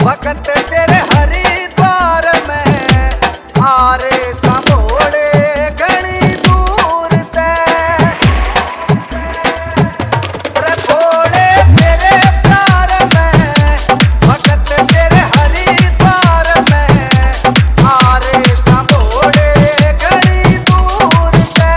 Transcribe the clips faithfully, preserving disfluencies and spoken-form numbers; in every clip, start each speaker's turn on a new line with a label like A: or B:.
A: भगत तेरे हरिद्वार में आरे संभोले घनी दूर ते रे भोले तेरे प्यार में भगत तेरे हरिद्वार में आरे संभोले घनी दूर ते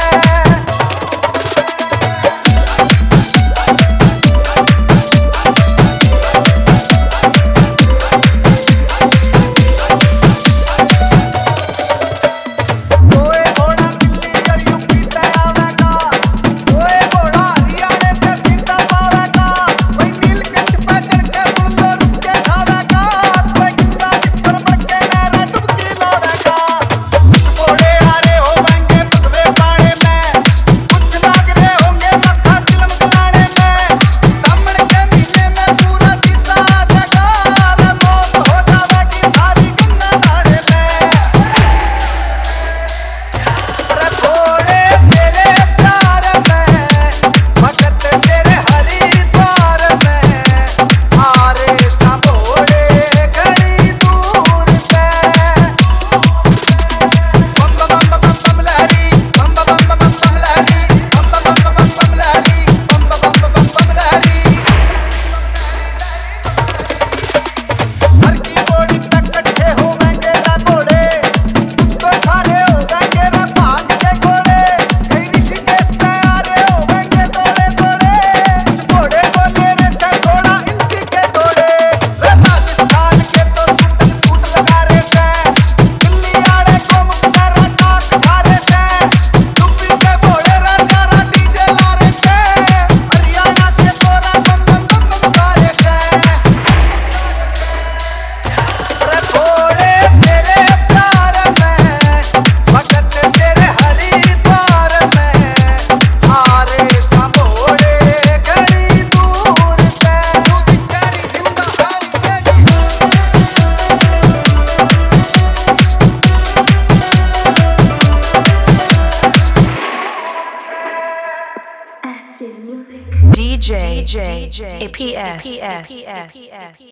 B: D J A P S